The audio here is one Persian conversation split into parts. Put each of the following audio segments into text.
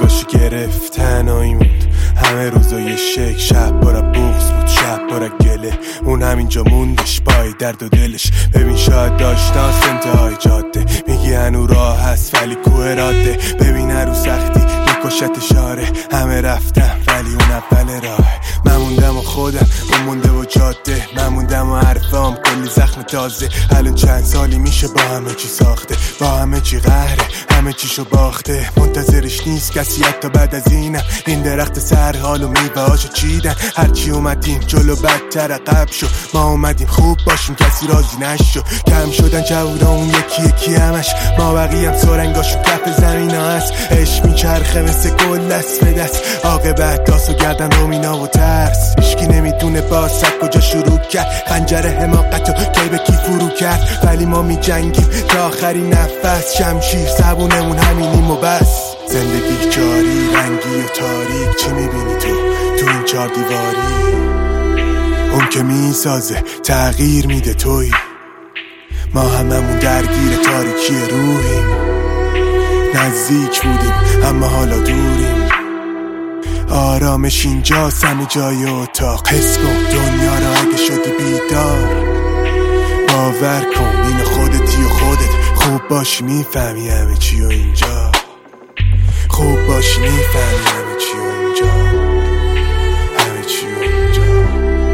جاشو گرفت تنهایی موند، همه روزای شک، شب بارا بغض بود، شب بارا گله، اون همینجا موندش پای درد و دلش. ببین شاید داشتاست انتهای جاده، میگی هنو راه هست ولی کوه راده. ببین هر رو سختی میکشت اشاره، همه رفتم ولی اون اول راه. من موندم و خودم، اون مونده و جاده، من موندم و حرفام کلی زخم تازه. الان چند سالی میشه با همه چی ساخته، با همه چی قهره، همه چیشو باخته. منتظرش نیست کسی حتی بعد از اینم، این درخت سر حال و میوه‌هاشو چیدن. هرچی اومدیم جلو بدتر عقب شو، ما اومدیم خوب باشیم کسی راضی نشو. کم شدن جوونا اون یکی یکی همش، ما بقیه هم سرنگاشو کف زمین ها هست. عشق میچرخه مثل گل دست به دست، عاقبت داس و گردن رومینا و ترس. هیچکی نمیدونه باز کجا شروع کرد، خنجر حماقت و کی به کی فرو کرد. ولی ما میجنگیم تا آخرین نفس، شمشیر زبونمون همینیم و بس. زندگی جاری رنگی و تاریک، چی میبینی تو این چار دیواری؟ اون که میسازه تغییر میده توی، ما هممون درگیر تاریکی روحیم. نزدیک بودیم اما حالا دوریم، آرامش اینجاست همه جای اتاق. حس کن دنیا را اگه شدی بیدار، باور کن این خودتی و خودت. خوب باشی میفهمی همه چی و اینجا، خوب باشی میفهمی همه چی و اینجا، همه چی و اینجا.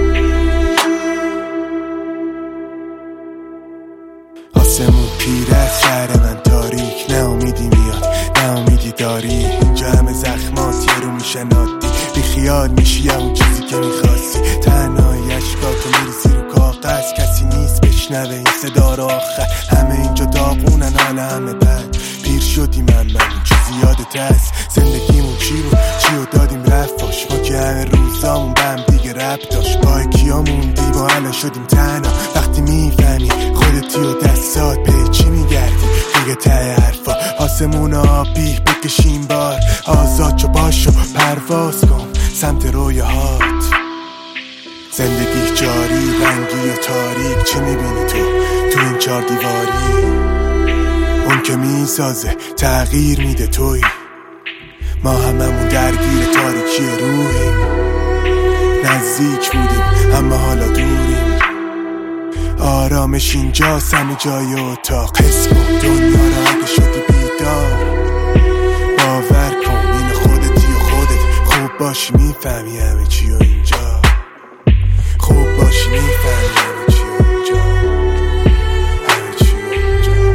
آسمون پیره، شهر من تاریک، نه امیدی میاد نه امیدی داری. اینجا همه زخمات یه رو میشن عادی، بی خیال میشی اون چیزی که میخواستی. تنهایی اشکاتو میریزی رو کاغذ، کسی نیست بشنوه این صدا رو آخر. همه اینجا داغونن حال همه بد، پیر شدیم من چیزی یادت هست. زندگیمون چی بود چیو دادیم رفت باش، ما که همه روزامون به هم دیگه رب داشت. با کیا موندیم و الان شدیم تنها، وقتی میفهمی خودتی و دستات به چی میگردی دیگه ته حرفا. آسمون آبی بکشیم بار، آزاد چو باشو پرواز کن سمت رویاهات. زندگی جاری رنگی و تاریک، چی میبینی تو این چار دیواری؟ اون که میسازه تغییر میده توی، ما هممون درگیر تاریکی روحیم. نزدیک بودیم اما حالا دوریم، آرامش اینجاست همه جای اتاق. حس کن دنیا را اگه شدی بیدار، باور کن این خودتی و خودت. خوب باشی میفهمی همه چی و اینجا، خوب باشی میفهمی همه چی و اینجا، همه چی و اینجا.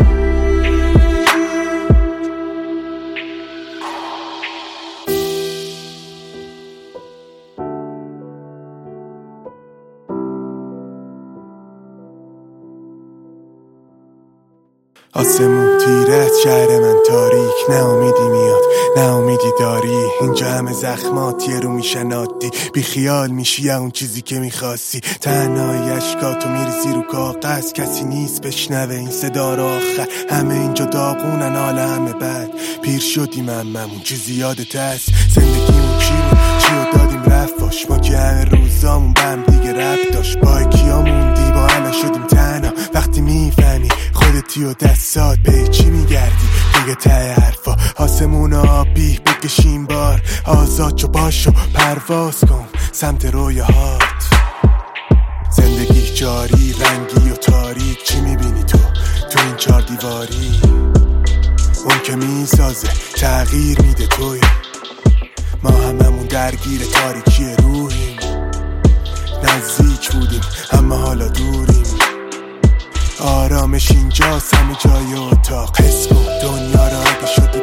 آسمون تیره، شهر من تاریک، نه امیدی میاد نه امیدی داری. اینجا همه زخمات یه رو میشن عادی، بی خیال میشی اون چیزی که میخواستی. تنهایی اشکاتو میریزی رو کاغذ، کسی نیست بشنوه این صدا رو آخر. همه اینجا داغونن حال همه بد، پیر شدیم هممون چیزی یادت هست. زندگیمون چی بود چیو دادیم رفت باش، ما که همه روزامون به هم دیگه رب داشت. با کیا موندی با الان شدیم تنها، وقتی میفهمی خودتی و دستات به چی میگردی دیگه ته حرفا. آسمون آبی بکشیم بار، آزاد چو باشو پرواز کن سمت رویاهات. زندگی جاری رنگی و تاریک، چی میبینی تو این چار دیواری؟ اون که میسازه تغییر میده توی، ما هممون درگیر تاریکی روحیم. نزدیک بودیم اما حالا دوریم، آرامش اینجاست همه جای اتاق. حس کن دنیا را اگه شد